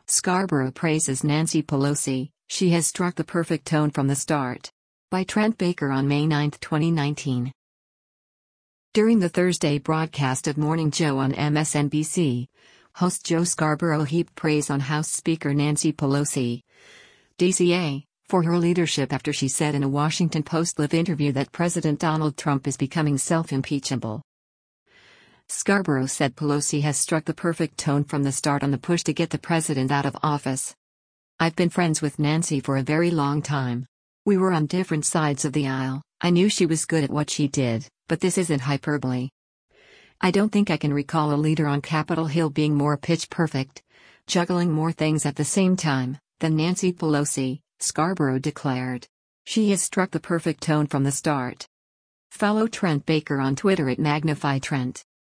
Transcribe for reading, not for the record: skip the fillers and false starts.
Scarborough praises Nancy Pelosi, she has struck the perfect tone from the start. By Trent Baker on May 9, 2019. During the Thursday broadcast of Morning Joe on MSNBC, host Joe Scarborough heaped praise on House Speaker Nancy Pelosi, DCA, for her leadership after she said in a Washington Post live interview that President Donald Trump is becoming self-impeachable. Scarborough said Pelosi has struck the perfect tone from the start on the push to get the president out of office. I've been friends with Nancy for a very long time. We were on different sides of the aisle. I knew she was good at what she did, but this isn't hyperbole. I don't think I can recall a leader on Capitol Hill being more pitch perfect, juggling more things at the same time, than Nancy Pelosi, Scarborough declared. She has struck the perfect tone from the start. Follow Trent Baker on Twitter at MagnifyTrent.